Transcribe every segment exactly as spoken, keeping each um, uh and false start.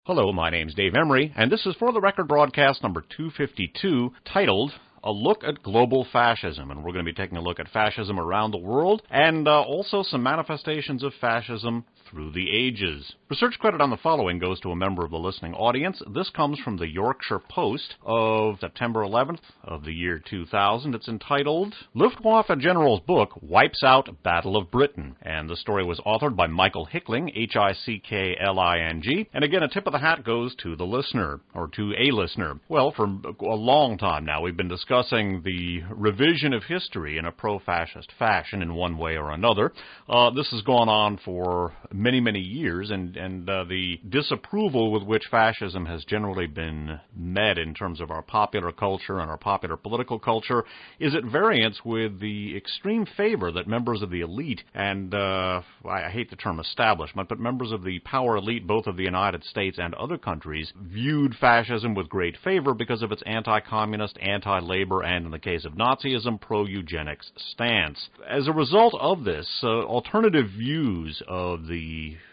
Hello, my name's Dave Emery, and this is For the Record broadcast number two fifty-two, titled A Look at Global Fascism. And we're going to be taking a look at fascism around the world, and uh, also some manifestations of fascism through the ages. Research credit on the following goes to a member of the listening audience. This comes from the Yorkshire Post of September eleventh of the year two thousand. It's entitled, Luftwaffe General's Book Wipes Out Battle of Britain. And the story was authored by Michael Hickling, H I C K L I N G. And again, a tip of the hat goes to the listener, or to a listener. Well, for a long time now, we've been discussing the revision of history in a pro-fascist fashion in one way or another. Uh, this has gone on for many, many years, and, and uh, the disapproval with which fascism has generally been met in terms of our popular culture and our popular political culture is at variance with the extreme favor that members of the elite, and uh, I hate the term establishment, but members of the power elite, both of the United States and other countries, viewed fascism with great favor because of its anti-communist, anti-labor, and in the case of Nazism, pro-eugenics stance. As a result of this, uh, alternative views of the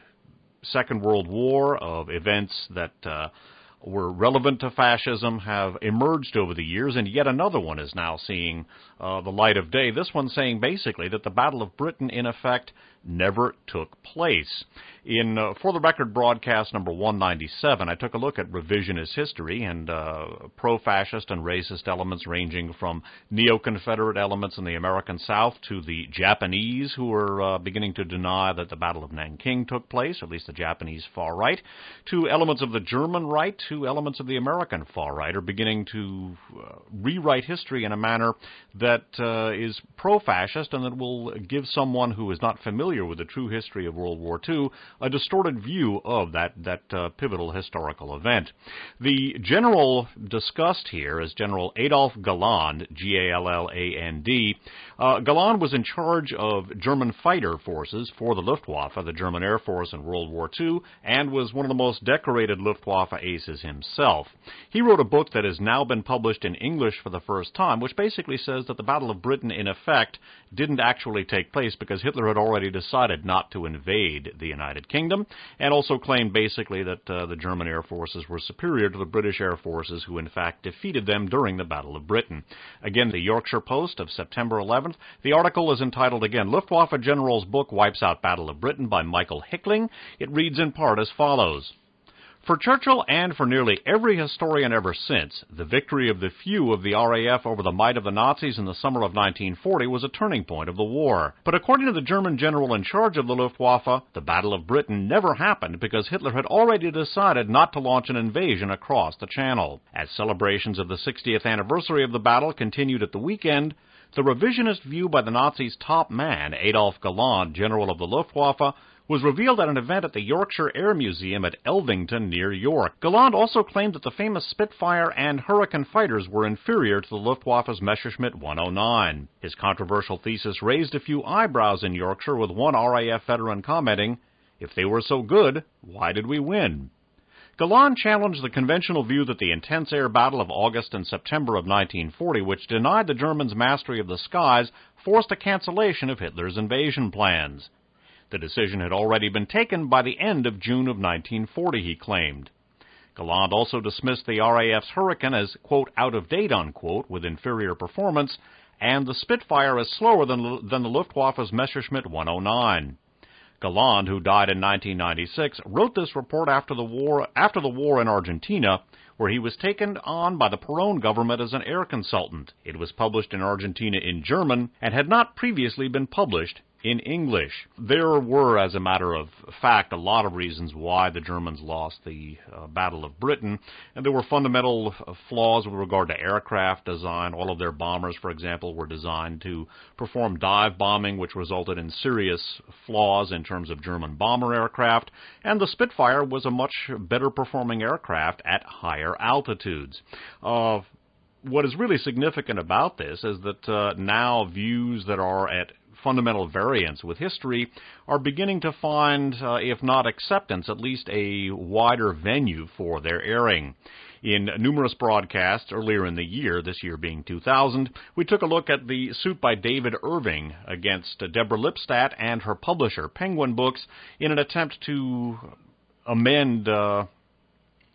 Second World War, of events that uh, were relevant to fascism, have emerged over the years, and yet another one is now seeing uh, the light of day. This one saying basically that the Battle of Britain, in effect, never took place. In uh, For the Record broadcast number one ninety-seven, I took a look at revisionist history and uh, pro-fascist and racist elements ranging from neo-Confederate elements in the American South to the Japanese who were uh, beginning to deny that the Battle of Nanking took place, at least the Japanese far right, to elements of the German right, to elements of the American far right, are beginning to uh, rewrite history in a manner that uh, is pro-fascist and that will give someone who is not familiar with the true history of World War Two a distorted view of that, that uh, pivotal historical event. The general discussed here is General Adolf Galland, G A L L A N D. Uh, Galland was in charge of German fighter forces for the Luftwaffe, the German Air Force in World War Two, and was one of the most decorated Luftwaffe aces himself. He wrote a book that has now been published in English for the first time, which basically says that the Battle of Britain, in effect, didn't actually take place because Hitler had already decided not to invade the United Kingdom, and also claimed basically that uh, the German air forces were superior to the British air forces who in fact defeated them during the Battle of Britain. Again, the Yorkshire Post of September eleventh. The article is entitled, again, Luftwaffe General's Book Wipes Out Battle of Britain by Michael Hickling. It reads in part as follows. For Churchill and for nearly every historian ever since, the victory of the few of the R A F over the might of the Nazis in the summer of nineteen forty was a turning point of the war. But according to the German general in charge of the Luftwaffe, the Battle of Britain never happened because Hitler had already decided not to launch an invasion across the Channel. As celebrations of the sixtieth anniversary of the battle continued at the weekend, the revisionist view by the Nazis' top man, Adolf Galland, general of the Luftwaffe, was revealed at an event at the Yorkshire Air Museum at Elvington near York. Galland also claimed that the famous Spitfire and Hurricane fighters were inferior to the Luftwaffe's Messerschmitt one oh nine. His controversial thesis raised a few eyebrows in Yorkshire, with one R A F veteran commenting, "If they were so good, why did we win?" Galland challenged the conventional view that the intense air battle of August and September of nineteen forty, which denied the Germans mastery of the skies, forced a cancellation of Hitler's invasion plans. The decision had already been taken by the end of June of nineteen forty, he claimed. Galland also dismissed the R A F's Hurricane as, quote, out of date, unquote, with inferior performance, and the Spitfire as slower than, than the Luftwaffe's Messerschmitt one oh nine. Galland, who died in nineteen ninety-six, wrote this report after the war, after the war in Argentina, where he was taken on by the Perón government as an air consultant. It was published in Argentina in German and had not previously been published in English. There were, as a matter of fact, a lot of reasons why the Germans lost the uh, Battle of Britain, and there were fundamental uh, flaws with regard to aircraft design. All of their bombers, for example, were designed to perform dive bombing, which resulted in serious flaws in terms of German bomber aircraft, and the Spitfire was a much better performing aircraft at higher altitudes. Uh, what is really significant about this is that uh, now views that are at fundamental variance with history are beginning to find, uh, if not acceptance, at least a wider venue for their airing. In numerous broadcasts earlier in the year, this year being two thousand, we took a look at the suit by David Irving against Deborah Lipstadt and her publisher, Penguin Books, in an attempt to amend uh,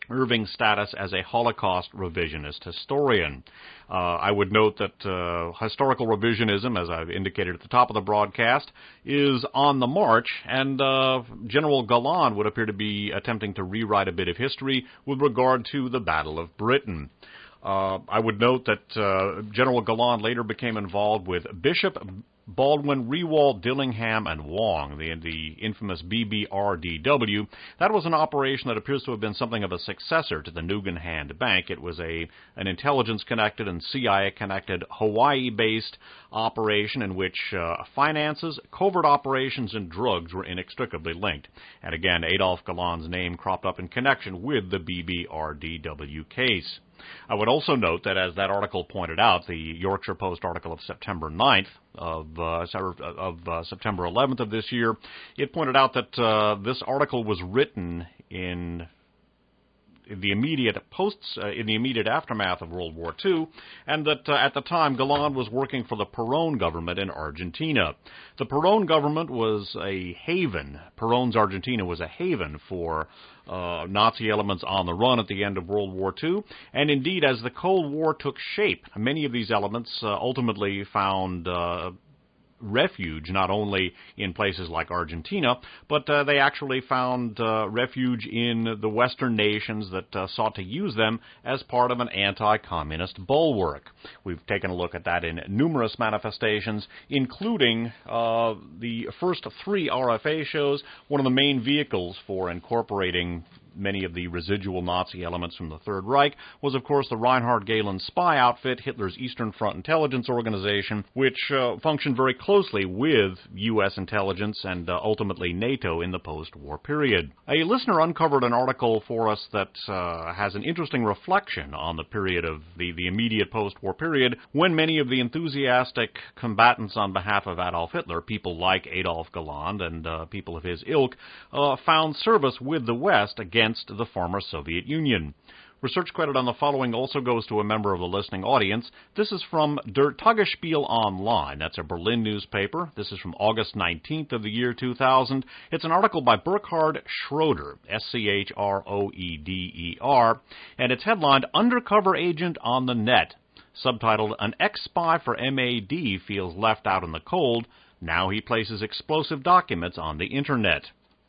Irving's status as a Holocaust revisionist historian. Uh, I would note that uh, historical revisionism, as I've indicated at the top of the broadcast, is on the march, and uh, General Galland would appear to be attempting to rewrite a bit of history with regard to the Battle of Britain. Uh, I would note that uh, General Galland later became involved with Bishop Baldwin, Rewall, Dillingham, and Wong, the, the infamous B B R D W. That was an operation that appears to have been something of a successor to the Nugan Hand Bank. It was a an intelligence-connected and C I A-connected Hawaii-based operation in which uh, finances, covert operations, and drugs were inextricably linked. And again, Adolph Galland's name cropped up in connection with the B B R D W case. I would also note that, as that article pointed out, the Yorkshire Post article of September ninth, of, uh, of uh, September eleventh of this year, it pointed out that uh, this article was written in the immediate posts, uh, in the immediate aftermath of World War Two, and that uh, at the time Galland was working for the Perón government in Argentina. The Perón government was a haven. Perón's Argentina was a haven for uh, Nazi elements on the run at the end of World War Two, and indeed, as the Cold War took shape, many of these elements uh, ultimately found uh, refuge not only in places like Argentina, but uh, they actually found uh, refuge in the Western nations that uh, sought to use them as part of an anti-communist bulwark. We've taken a look at that in numerous manifestations, including uh, the first three R F A shows. One of the main vehicles for incorporating many of the residual Nazi elements from the Third Reich was, of course, the Reinhard Gehlen spy outfit, Hitler's Eastern Front intelligence organization, which uh, functioned very closely with U S intelligence and uh, ultimately NATO in the post-war period. A listener uncovered an article for us that uh, has an interesting reflection on the period of the, the immediate post-war period, when many of the enthusiastic combatants on behalf of Adolf Hitler, people like Adolf Galland and uh, people of his ilk, uh, found service with the West against the former Soviet Union. Research credit on the following also goes to a member of the listening audience. This is from Der Tagesspiegel Online. That's a Berlin newspaper. This is from August nineteenth of the year two thousand. It's an article by Burkhard Schroeder, S C H R O E D E R, and it's headlined, Undercover Agent on the Net. Subtitled, An Ex-Spy for M A D Feels Left Out in the Cold. Now he places explosive documents on the Internet.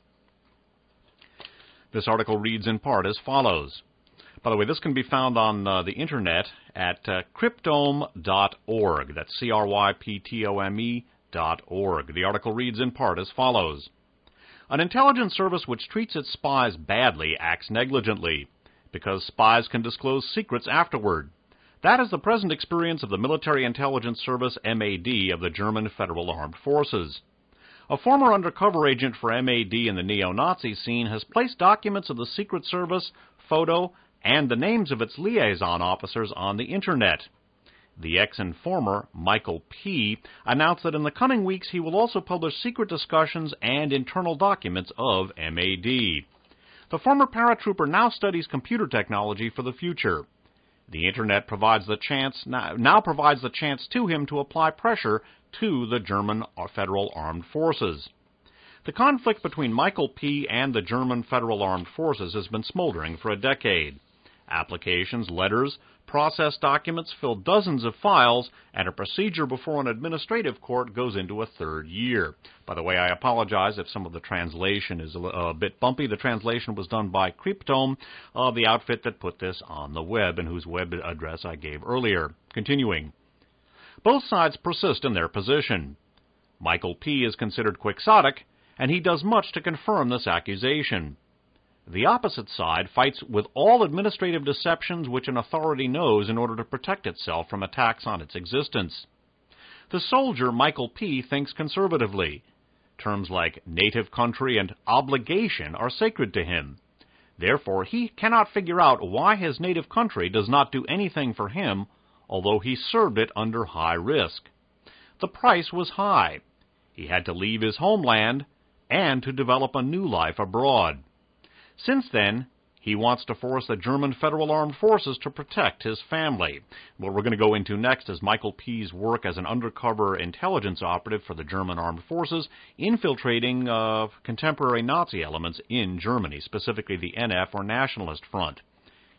This article reads in part as follows. By the way, this can be found on uh, the Internet at uh, cryptome dot org. That's C R Y P T O M E dot org. The article reads in part as follows. An intelligence service which treats its spies badly acts negligently, because spies can disclose secrets afterward. That is the present experience of the Military Intelligence Service, M A D, of the German Federal Armed Forces. A former undercover agent for M A D in the neo-Nazi scene has placed documents of the Secret Service, photo, and the names of its liaison officers on the Internet. The ex-informer, Michael P., announced that in the coming weeks he will also publish secret discussions and internal documents of M A D. The former paratrooper now studies computer technology for the future. The Internet provides the chance now, now provides the chance to him to apply pressure to the German Federal Armed Forces. The conflict between Michael P. and the German Federal Armed Forces has been smoldering for a decade. Applications, letters, process documents fill dozens of files, and a procedure before an administrative court goes into a third year. By the way, I apologize if some of the translation is a, a bit bumpy. The translation was done by Cryptome, uh, the outfit that put this on the web and whose web address I gave earlier. Continuing. Both sides persist in their position. Michael P. is considered quixotic, and he does much to confirm this accusation. The opposite side fights with all administrative deceptions which an authority knows in order to protect itself from attacks on its existence. The soldier, Michael P., thinks conservatively. Terms like native country and obligation are sacred to him. Therefore, he cannot figure out why his native country does not do anything for him, although he served it under high risk. The price was high. He had to leave his homeland and to develop a new life abroad. Since then, he wants to force the German Federal Armed Forces to protect his family. What we're going to go into next is Michael P.'s work as an undercover intelligence operative for the German Armed Forces, infiltrating uh, contemporary Nazi elements in Germany, specifically the N F or Nationalist Front.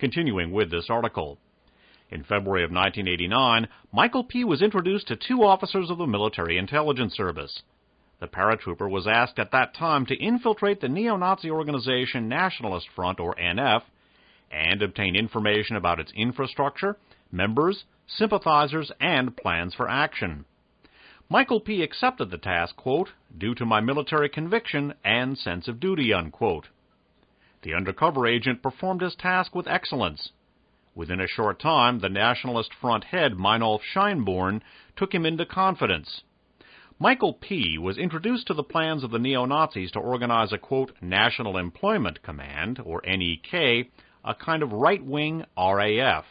Continuing with this article. In February of nineteen eighty-nine, Michael P. was introduced to two officers of the Military Intelligence Service. The paratrooper was asked at that time to infiltrate the neo-Nazi organization Nationalist Front, or N F, and obtain information about its infrastructure, members, sympathizers, and plans for action. Michael P. accepted the task, quote, due to my military conviction and sense of duty, unquote. The undercover agent performed his task with excellence. Within a short time, the Nationalist Front head, Meinolf Scheinborn, took him into confidence. Michael P. was introduced to the plans of the neo-Nazis to organize a, quote, National Employment Command, or N E K, a kind of right-wing R A F.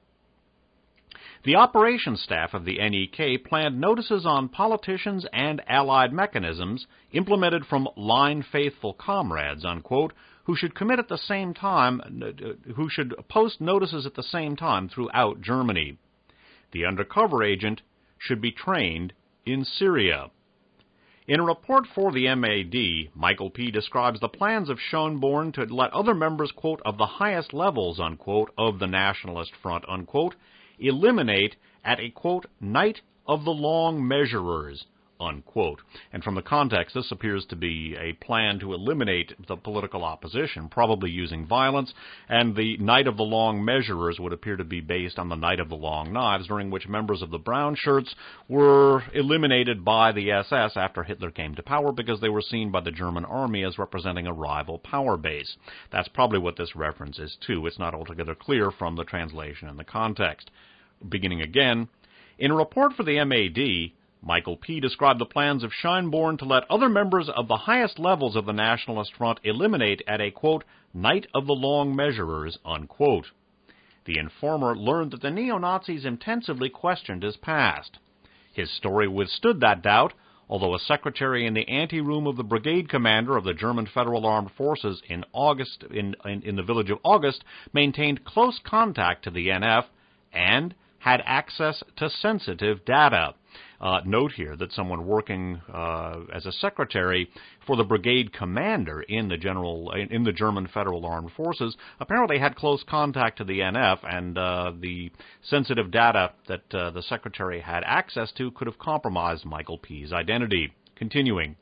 The operations staff of the N E K planned notices on politicians and allied mechanisms implemented from line faithful comrades, unquote, who should commit at the same time, who should post notices at the same time throughout Germany. The undercover agent should be trained in Syria. In a report for the M A D, Michael P. describes the plans of Schönborn to let other members, quote, of the highest levels, unquote, of the Nationalist Front, unquote, eliminate at a, quote, night of the long measurers, unquote. And from the context, this appears to be a plan to eliminate the political opposition, probably using violence, and the night of the long measurers would appear to be based on the night of the long knives, during which members of the brown shirts were eliminated by the S S after Hitler came to power because they were seen by the German army as representing a rival power base. That's probably what this reference is to. It's not altogether clear from the translation and the context. Beginning again, in a report for the M A D, Michael P. described the plans of Scheinborn to let other members of the highest levels of the Nationalist Front eliminate at a, quote, night of the long measurers, unquote. The informer learned that the neo-Nazis intensively questioned his past. His story withstood that doubt, although a secretary in the anteroom of the brigade commander of the German Federal Armed Forces in August, in, in, in the village of August, maintained close contact to the N F and had access to sensitive data. Uh, note here that someone working uh, as a secretary for the brigade commander in the general in the German Federal Armed Forces apparently had close contact to the N F, and uh, the sensitive data that uh, the secretary had access to could have compromised Michael P.'s identity. Continuing.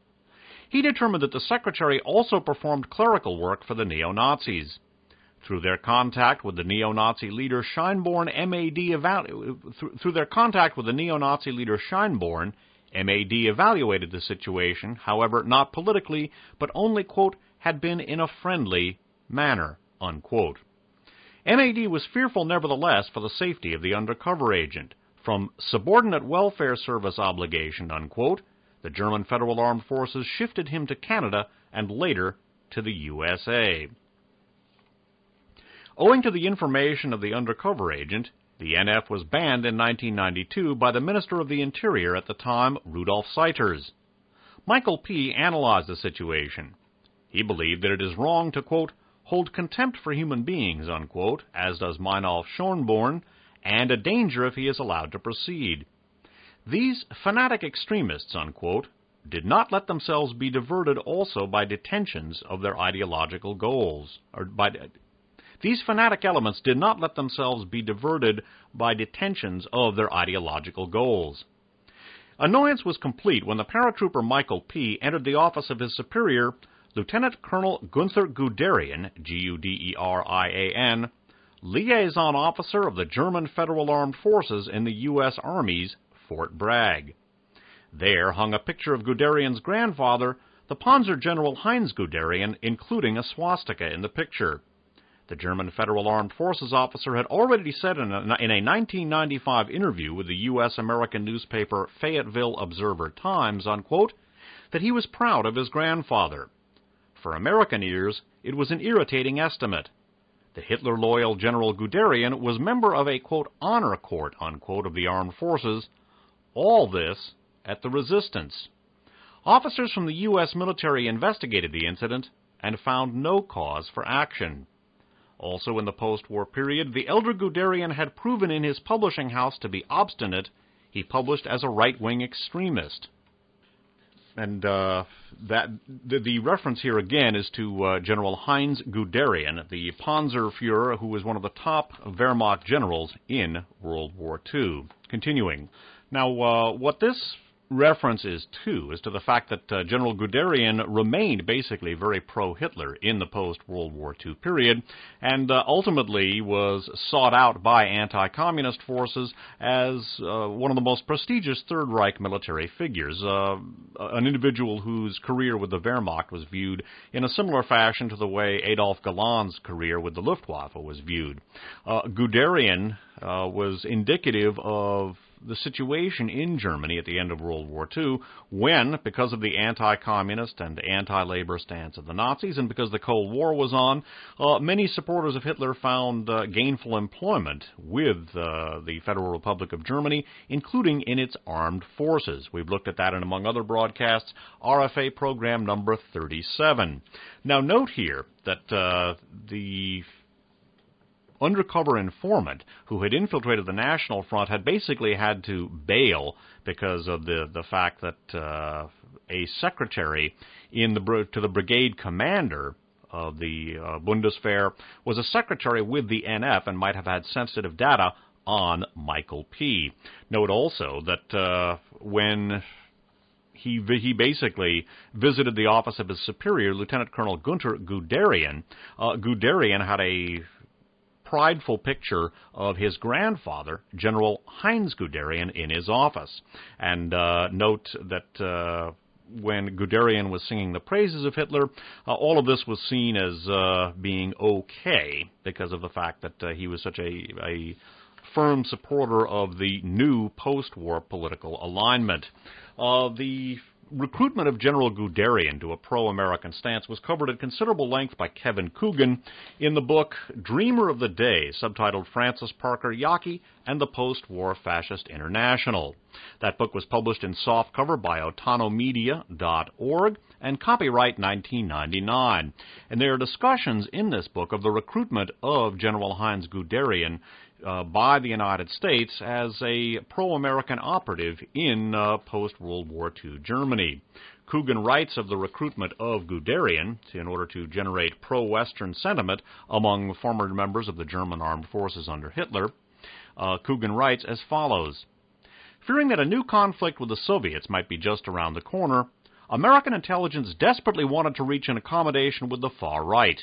He determined that the secretary also performed clerical work for the neo-Nazis. Through their contact with the neo-Nazi leader Scheinborn, M A D evalu- through their contact with the neo-Nazi leader Scheinborn, M A D evaluated the situation, however, not politically, but only, quote, had been in a friendly manner, unquote. M A D was fearful, nevertheless, for the safety of the undercover agent. From subordinate welfare service obligation, unquote, the German Federal Armed Forces shifted him to Canada and later to the U S A. Owing to the information of the undercover agent, the N F was banned in nineteen ninety-two by the Minister of the Interior at the time, Rudolf Seiters. Michael P. analyzed the situation. He believed that it is wrong to, quote, hold contempt for human beings, unquote, as does Meinolf Schönborn, and a danger if he is allowed to proceed. These fanatic extremists, unquote, did not let themselves be diverted also by detentions of their ideological goals, or by These fanatic elements did not let themselves be diverted by detentions of their ideological goals. Annoyance was complete when the paratrooper Michael P. entered the office of his superior, Lieutenant Colonel Gunther Guderian, G U D E R I A N, liaison officer of the German Federal Armed Forces in the U S Army's Fort Bragg. There hung a picture of Guderian's grandfather, the Panzer General Heinz Guderian, including a swastika in the picture. The German Federal Armed Forces officer had already said in a, in a nineteen ninety-five interview with the U S American newspaper Fayetteville Observer-Times, unquote, that he was proud of his grandfather. For American ears, it was an irritating estimate. The Hitler-loyal General Guderian was member of a, quote, honor court, unquote, of the armed forces. All this at the Resistance. Officers from the U S military investigated the incident and found no cause for action. Also in the post-war period, the elder Guderian had proven in his publishing house to be obstinate. He published as a right-wing extremist. And uh, that the, the reference here again is to uh, General Heinz Guderian, the Panzerführer, who was one of the top Wehrmacht generals in World War Two. Continuing. Now, uh, what this reference is to is to the fact that uh, General Guderian remained basically very pro-Hitler in the post-World War Two period, and uh, ultimately was sought out by anti-communist forces as uh, one of the most prestigious Third Reich military figures, uh, an individual whose career with the Wehrmacht was viewed in a similar fashion to the way Adolf Galan's career with the Luftwaffe was viewed. Uh, Guderian uh, was indicative of the situation in Germany at the end of World War Two, when, because of the anti-communist and anti-labor stance of the Nazis, and because the Cold War was on, uh, many supporters of Hitler found uh, gainful employment with uh, the Federal Republic of Germany, including in its armed forces. We've looked at that in, among other broadcasts, R F A program number thirty-seven. Now, note here that uh, the undercover informant who had infiltrated the National Front had basically had to bail because of the, the fact that uh, a secretary in the to the brigade commander of the uh, Bundeswehr was a secretary with the N F and might have had sensitive data on Michael P. Note also that uh, when He, he basically visited the office of his superior, Lieutenant Colonel Gunther Guderian, uh, Guderian had a prideful picture of his grandfather, General Heinz Guderian, in his office. And uh, note that uh, when Guderian was singing the praises of Hitler, uh, all of this was seen as uh, being okay because of the fact that uh, he was such a, a firm supporter of the new post-war political alignment. Uh, the recruitment of General Guderian to a pro-American stance was covered at considerable length by Kevin Coogan in the book Dreamer of the Day, subtitled Francis Parker Yockey and the Post-War Fascist International. That book was published in softcover by otano media dot org and copyright nineteen ninety-nine. And there are discussions in this book of the recruitment of General Heinz Guderian Uh, by the United States as a pro-American operative in uh, post-World War Two Germany. Coogan writes of the recruitment of Guderian in order to generate pro-Western sentiment among former members of the German armed forces under Hitler. Uh, Coogan writes as follows: Fearing that a new conflict with the Soviets might be just around the corner, American intelligence desperately wanted to reach an accommodation with the far right.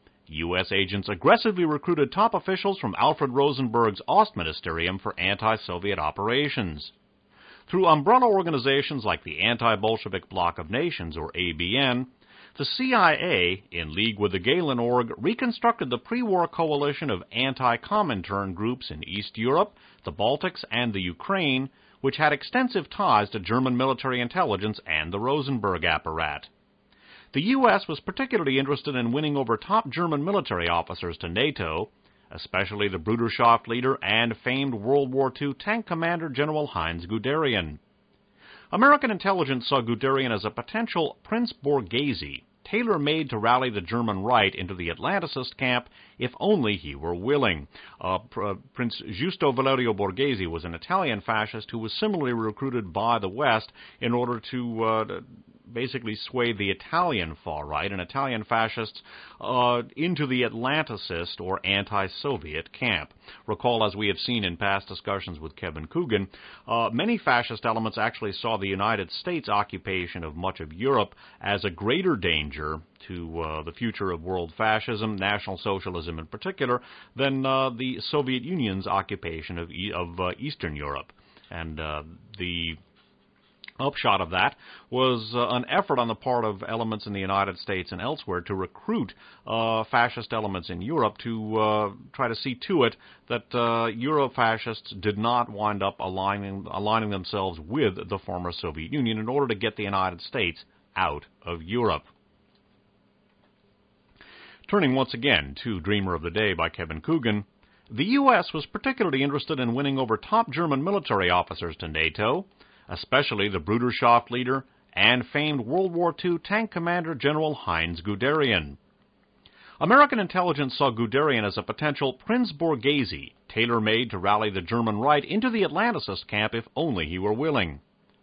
U S agents aggressively recruited top officials from Alfred Rosenberg's Ostministerium for anti-Soviet operations. Through umbrella organizations like the Anti-Bolshevik Bloc of Nations, or A B N, the C I A, in league with the Gehlen Org, reconstructed the pre-war coalition of anti-Comintern groups in East Europe, the Baltics, and the Ukraine, which had extensive ties to German military intelligence and the Rosenberg apparat. The U S was particularly interested in winning over top German military officers to NATO, especially the Bruderschaft leader and famed World War Two tank commander General Heinz Guderian. American intelligence saw Guderian as a potential Prince Borghese, tailor-made to rally the German right into the Atlanticist camp if only he were willing. Uh, Pr- uh, Prince Giusto Valerio Borghese was an Italian fascist who was similarly recruited by the West in order to uh, basically sway the Italian far right and Italian fascists uh, into the Atlanticist or anti-Soviet camp. Recall, as we have seen in past discussions with Kevin Coogan, uh, many fascist elements actually saw the United States occupation of much of Europe as a greater danger to uh, the future of world fascism, National Socialism in particular, than uh, the Soviet Union's occupation of, e- of uh, Eastern Europe. And uh, the upshot of that was uh, an effort on the part of elements in the United States and elsewhere to recruit uh, fascist elements in Europe to uh, try to see to it that uh, Euro-fascists did not wind up aligning, aligning themselves with the former Soviet Union in order to get the United States out of Europe. Turning once again to Dreamer of the Day by Kevin Coogan, the U S was particularly interested in winning over top German military officers to NATO, especially the Bruderschaft leader and famed World War Two tank commander General Heinz Guderian. American intelligence saw Guderian as a potential Prince Borghese, tailor-made to rally the German right into the Atlanticist camp if only he were willing.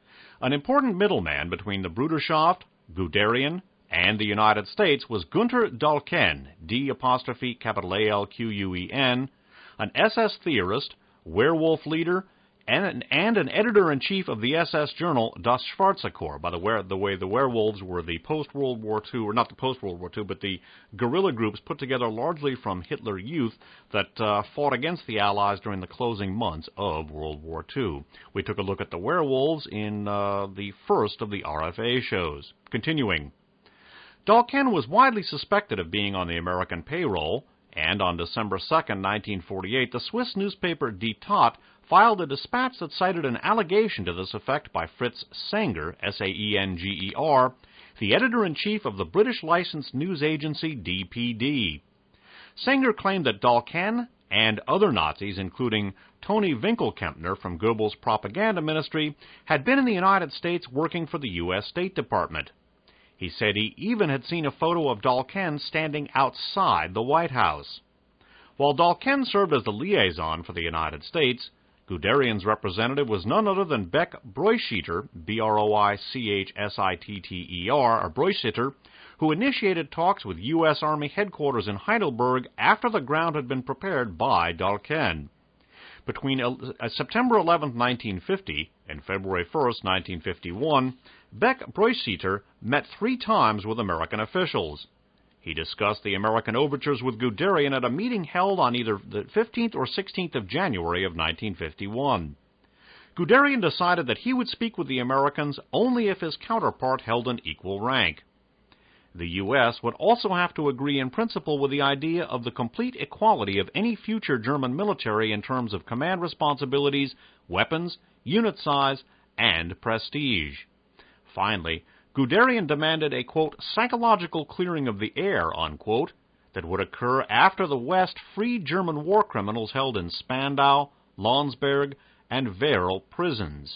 An important middleman between the Bruderschaft, Guderian, and the United States was Gunther Dahlken, D apostrophe capital A L Q U E N, an S S theorist, werewolf leader, and an, and an editor-in-chief of the S S journal Das Schwarze Korps. By the way, the way the werewolves were the post-World War Two, or not the post-World War Two, but the guerrilla groups put together largely from Hitler Youth that uh, fought against the Allies during the closing months of World War Two. We took a look at the werewolves in uh, the first of the R F A shows. Continuing. Dahlken was widely suspected of being on the American payroll, and on December second, nineteen forty-eight, the Swiss newspaper Die Tat filed a dispatch that cited an allegation to this effect by Fritz Sanger, S A E N G E R, the editor-in-chief of the British licensed news agency D P D. Sanger claimed that Dahlken and other Nazis, including Tony Winkelkempner from Goebbels' propaganda ministry, had been in the United States working for the U S State Department. He said he even had seen a photo of Dahlken standing outside the White House. While Dahlken served as the liaison for the United States, Guderian's representative was none other than Beck Broichsitter, B R O I C H S I T T E R, or Broichsitter, who initiated talks with U S Army headquarters in Heidelberg after the ground had been prepared by Dahlken. Between uh, September eleventh, nineteen fifty, and February first, nineteen fifty-one, Beck Broichsitter met three times with American officials. He discussed the American overtures with Guderian at a meeting held on either the fifteenth or sixteenth of January of nineteen fifty-one. Guderian decided that he would speak with the Americans only if his counterpart held an equal rank. The U S would also have to agree in principle with the idea of the complete equality of any future German military in terms of command responsibilities, weapons, unit size, and prestige. Finally, Guderian demanded a, quote, psychological clearing of the air, unquote, that would occur after the West freed German war criminals held in Spandau, Landsberg, and Werl prisons.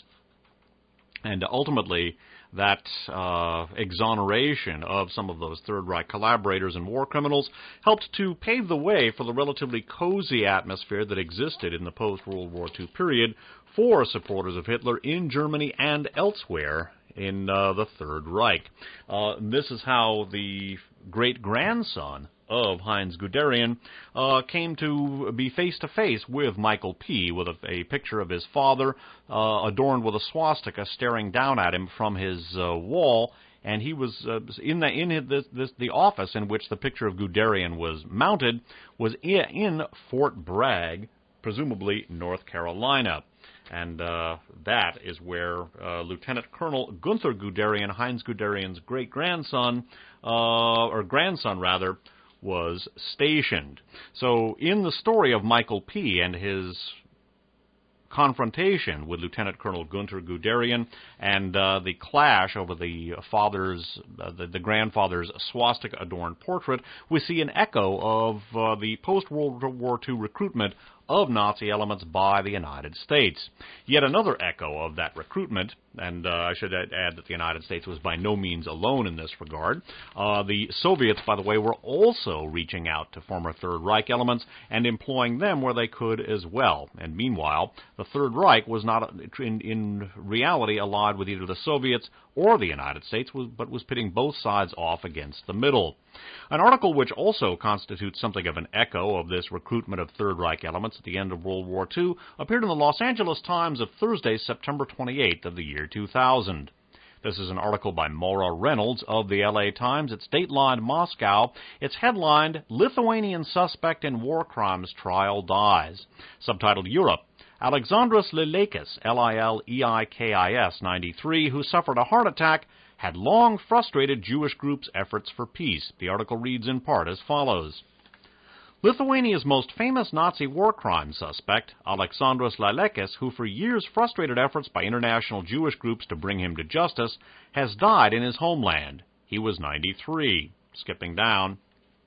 And ultimately, that uh, exoneration of some of those Third Reich collaborators and war criminals helped to pave the way for the relatively cozy atmosphere that existed in the post-World War Two period for supporters of Hitler in Germany and elsewhere in uh, the Third Reich. Uh, this is how the great-grandson of Heinz Guderian uh, came to be face-to-face with Michael P., with a, a picture of his father uh, adorned with a swastika staring down at him from his uh, wall, and he was uh, in the in this, this, the office in which the picture of Guderian was mounted was in, in Fort Bragg, presumably North Carolina. And uh, that is where uh, Lieutenant Colonel Gunther Guderian, Heinz Guderian's great-grandson, uh, or grandson rather, was stationed. So in the story of Michael P. and his confrontation with Lieutenant Colonel Gunther Guderian and uh, the clash over the father's, uh, the, the grandfather's swastika-adorned portrait, we see an echo of uh, the post-World War Two recruitment of Nazi elements by the United States. Yet another echo of that recruitment, and uh, I should add, add that the United States was by no means alone in this regard. Uh, the Soviets, by the way, were also reaching out to former Third Reich elements and employing them where they could as well. And meanwhile, the Third Reich was not, in, in reality, allied with either the Soviets or the United States, but was pitting both sides off against the middle. An article which also constitutes something of an echo of this recruitment of Third Reich elements at the end of World War Two appeared in the Los Angeles Times of Thursday, September twenty-eighth of the year two thousand. This is an article by Maura Reynolds of the L A Times. It's datelined Moscow. It's headlined, Lithuanian Suspect in War Crimes Trial Dies. Subtitled Europe. Alexandras Lileikis, L I L E I K I S, ninety-three, who suffered a heart attack, had long frustrated Jewish groups' efforts for peace. The article reads in part as follows. Lithuania's most famous Nazi war crime suspect, Alexandras Lileikis, who for years frustrated efforts by international Jewish groups to bring him to justice, has died in his homeland. He was ninety-three. Skipping down.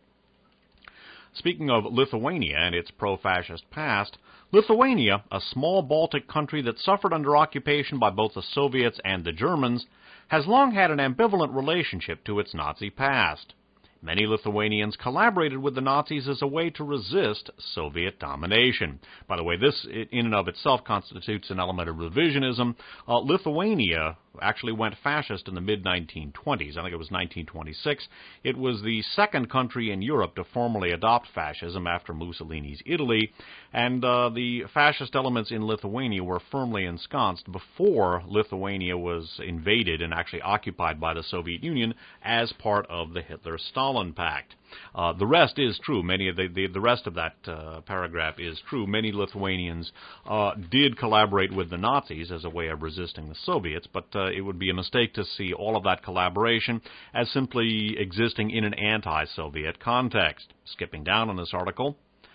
Speaking of Lithuania and its pro-fascist past, Lithuania, a small Baltic country that suffered under occupation by both the Soviets and the Germans, has long had an ambivalent relationship to its Nazi past. Many Lithuanians collaborated with the Nazis as a way to resist Soviet domination. By the way, this in and of itself constitutes an element of revisionism. Uh, Lithuania actually went fascist in the mid nineteen twenties. I think it was nineteen twenty-six. It was the second country in Europe to formally adopt fascism after Mussolini's Italy, and uh, the fascist elements in Lithuania were firmly ensconced before Lithuania was invaded and actually occupied by the Soviet Union as part of the Hitler-Stalin Pact. Uh, the rest is true. Many of the, the, the rest of that uh, paragraph is true. Many Lithuanians uh, did collaborate with the Nazis as a way of resisting the Soviets, but uh, it would be a mistake to see all of that collaboration as simply existing in an anti-Soviet context. Skipping down on this article.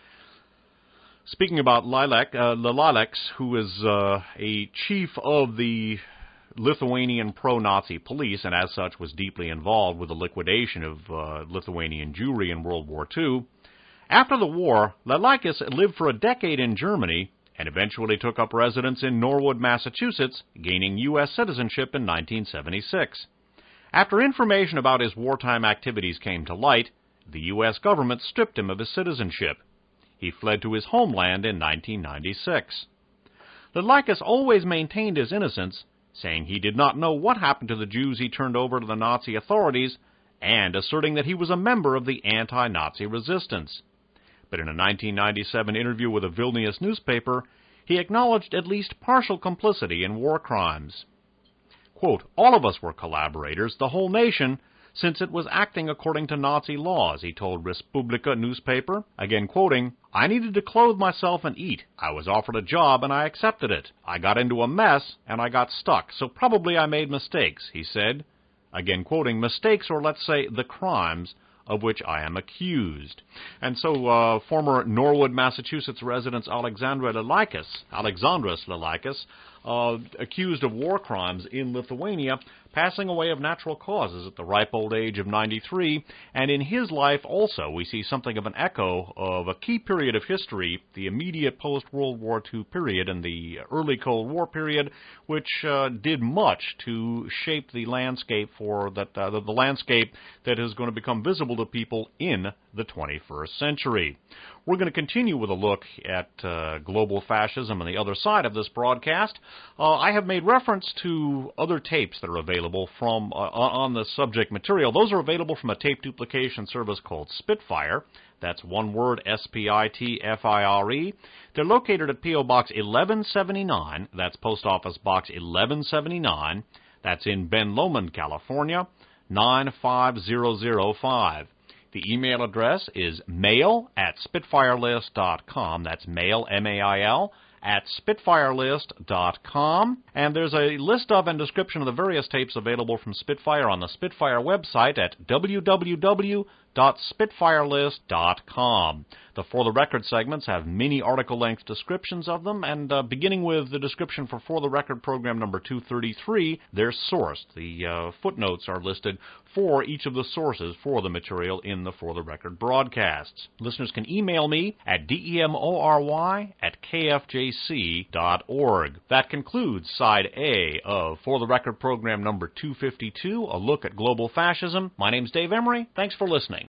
Speaking about Lelek, uh, Leleks, who is uh, a chief of the Lithuanian pro-Nazi police, and as such was deeply involved with the liquidation of uh, Lithuanian Jewry in World War Two. After the war, Lelekis lived for a decade in Germany and eventually took up residence in Norwood, Massachusetts, gaining U S citizenship in nineteen seventy-six. After information about his wartime activities came to light, the U S government stripped him of his citizenship. He fled to his homeland in nineteen ninety-six. Lelekis always maintained his innocence, saying he did not know what happened to the Jews he turned over to the Nazi authorities, and asserting that he was a member of the anti-Nazi resistance. But in a nineteen ninety-seven interview with a Vilnius newspaper, he acknowledged at least partial complicity in war crimes. Quote, "All of us were collaborators, the whole nation, since it was acting according to Nazi laws," he told Respublika newspaper. Again quoting, "I needed to clothe myself and eat. I was offered a job and I accepted it. I got into a mess and I got stuck, so probably I made mistakes," he said. Again quoting, "mistakes, or let's say the crimes of which I am accused." And so uh, former Norwood, Massachusetts resident Alexandra Lelekis, Alexandras Lelekis, uh, accused of war crimes in Lithuania, passing away of natural causes at the ripe old age of ninety-three, and in his life also we see something of an echo of a key period of history, the immediate post-World War Two period and the early Cold War period, which uh, did much to shape the landscape for that uh, the, the landscape that is going to become visible to people in the twenty-first century. We're going to continue with a look at uh, global fascism on the other side of this broadcast. Uh, I have made reference to other tapes that are available from uh, on the subject material. Those are available from a tape duplication service called Spitfire. That's one word, S P I T F I R E. They're located at P O Box eleven seventy-nine. That's Post Office Box eleven seventy-nine. That's in Ben Lomond, California, nine five zero zero five. The email address is mail at spitfirelist dot com. That's mail, M A I L, at spitfirelist dot com. And there's a list of and description of the various tapes available from Spitfire on the Spitfire website at w w w dot spitfirelist dot com. The For the Record segments have mini article-length descriptions of them, and uh, beginning with the description for For the Record program number two thirty-three, they're sourced. The uh, footnotes are listed for each of the sources for the material in the For the Record broadcasts. Listeners can email me at demory at k f j c dot org. That concludes Side A of For the Record program number two fifty-two, a look at global fascism. My name's Dave Emery. Thanks for listening.